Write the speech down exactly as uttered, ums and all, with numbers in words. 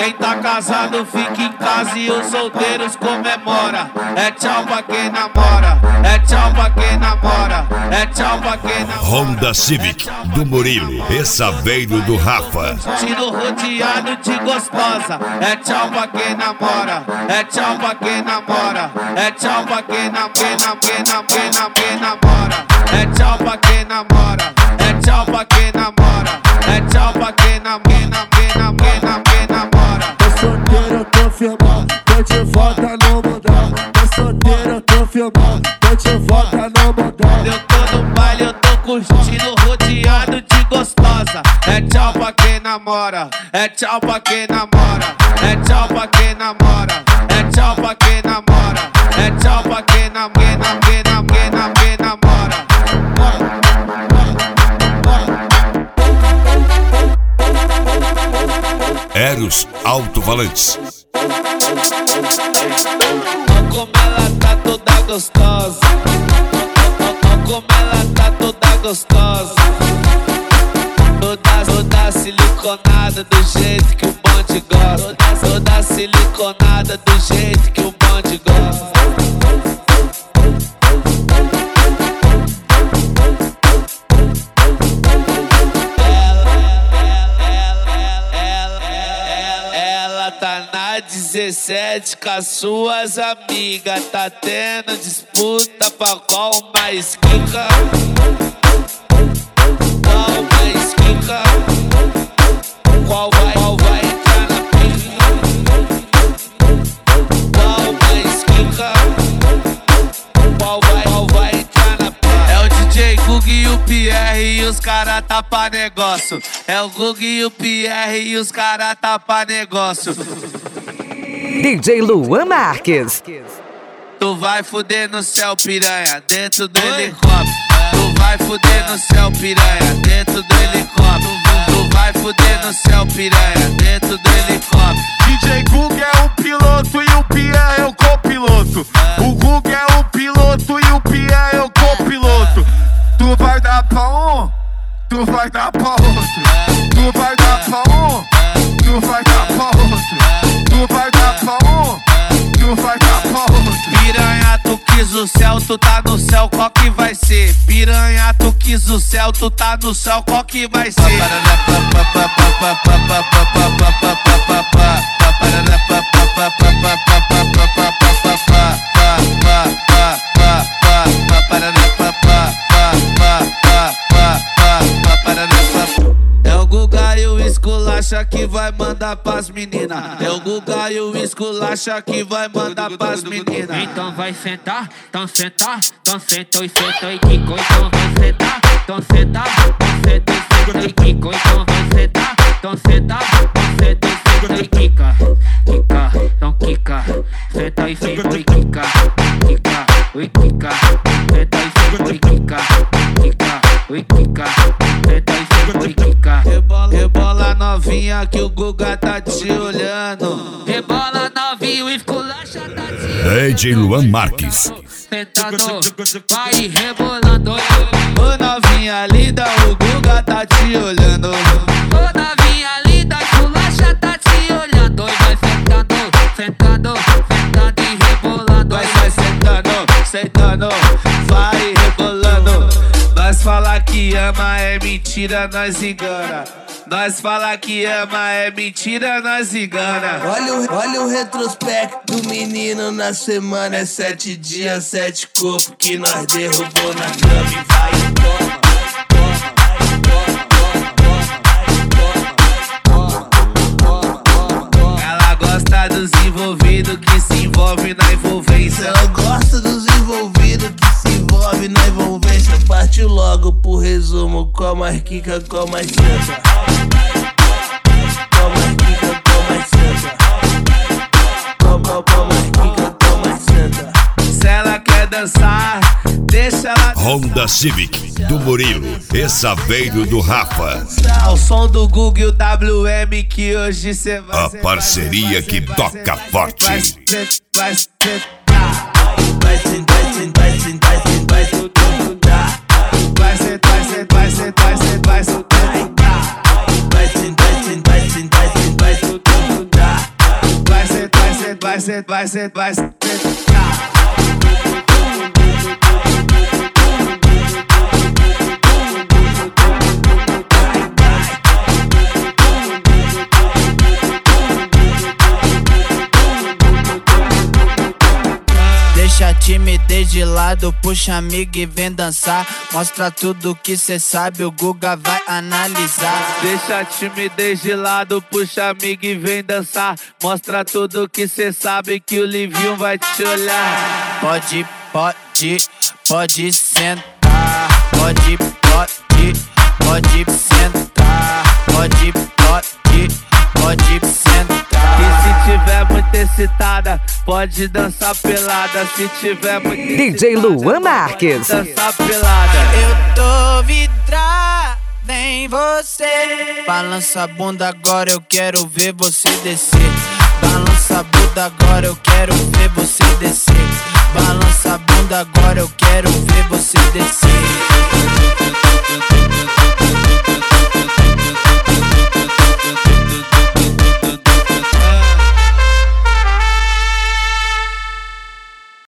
Quem tá casado fica em casa e os solteiros comemora. É tchau pra quem namora, é tchau pra quem namora, é tchau pra quem namora. Honda Civic do Murilo e Saveiro do Rafa. Tiro rodeado de gostosa. É tchau pra quem namora, é tchau pra quem namora, é tchau pra quem namora, quem namora, quem namora. É tchau pra quem namora, é tchau pra quem namora, é tchau pra quem namora, quem namora, quem namora. Tô solteiro, tô filmando, tô de volta no mundão. Tô solteiro, tô filmando, tô de volta no mundão. Eu tô no baile, eu tô curtindo rodeado de gostosa. É tchau pra quem namora, é tchau pra quem namora, é tchau pra quem namora, é tchau pra quem namora, é tchau pra quem namora, quem namora, quem namora. Eros Alto-Falantes. Como ela tá toda gostosa, como ela tá toda gostosa, toda, toda siliconada do jeito que o bonde gosta, toda, toda siliconada do jeito que o bonde gosta. Tá na dezessete com as suas amigas, tá tendo disputa pra qual mais quica, qual mais quica, qual vai, qual vai entrar na pica, qual mais quica, qual vai, qual vai entrar na pica. É o D J Gug e o Pierre e os cara tá pra negócio. É o Gug e o Pierre e os cara tá pra negócio. D J Luan Marques. Tu vai fuder no céu, piranha, dentro do helicóptero. Tu vai fuder no céu, piranha, dentro do helicóptero. Tu vai fuder no céu, piranha, dentro do helicóptero. D J Gug é o piloto e o Pierre é o copiloto. O Gug é o piloto e o Pierre é o copiloto. Tu vai dar pra um, tu vai dar pra outro. Tu vai dar pra um, tu vai dar pra outro. Tu vai dar pra um, tu vai dar pra outro. Piranha, tu quis o céu, tu tá no céu, qual que vai ser? Piranha, tu quis o céu, tu tá no céu, qual que vai ser? É o Guga e o Esculacha que vai mandar pras meninas. É o Guga e o Esculacha que vai mandar pras meninas. Então vai sentar, então sentar, então sentou e sentou e quicou. Então vai sentar, então sentar, então sentou e sentou e quicou. Então vai sentar, então sentar, então sentou e sentou e quica. Quica, então quica, senta e sentou e quica. Quica, oi quica, senta e sentou e quica. Quica, oi quica, senta e sentou e quica. Rebola novinha que o Guga tá te olhando. Rebola novinho, Esculacha tá te olhando. D J Luan Marques. Sentando, vai rebolando. Ô novinha linda, o Guga tá te olhando. Ô novinha linda, Esculacha tá te olhando. E vai sentando, sentando, sentando e rebolando. Vai, vai sentando, sentando, vai rebolando. Nós fala que ama é mentira, nós engana. Nós fala que ama é mentira, nós engana. Olha o, olha o retrospecto do menino na semana. É sete dias, sete corpos que nós derrubou na cama. E vai e toma, toma, toma, toma, toma. Ela gosta dos envolvidos que se envolve na envolvência. Ela gosta dos envolvidos que se envolve na envolvência. Partiu logo pro resumo, com a marquica, com a mais senta. Com a marquica, com a mais senta. Com a marquica, com a mais senta. Se ela quer dançar, deixa ela. Honda Civic do Murilo e Saveiro do Rafa. Ao som do Google e o W M que hoje cê vai. A parceria que toca forte. Vai sentar, vai sentar. Vai sentar, vai sentar, vai sentar, vai sentar. Vai sentar, vai sentar, vai sentar, vai sentar. Vai sentar, vai sentar, vai sentar, vai sentar. ser, vai ser, vai ser. Deixa a timidez de lado, puxa amigo e vem dançar. Mostra tudo que cê sabe, o Guga vai analisar. Deixa a timidez de lado, puxa amigo e vem dançar. Mostra tudo que cê sabe, que o Livinho vai te olhar. Pode, pode, pode sentar. Pode, pode, pode sentar. Pode, pode, pode sentar. E se tiver muito excitada, pode dançar pelada. Se tiver muito D J Luan Marques. dançar pelada. Eu tô vidrada em você. Balança a bunda agora, eu quero ver você descer. Balança a bunda agora, eu quero ver você descer. Balança a bunda agora, eu quero ver você descer.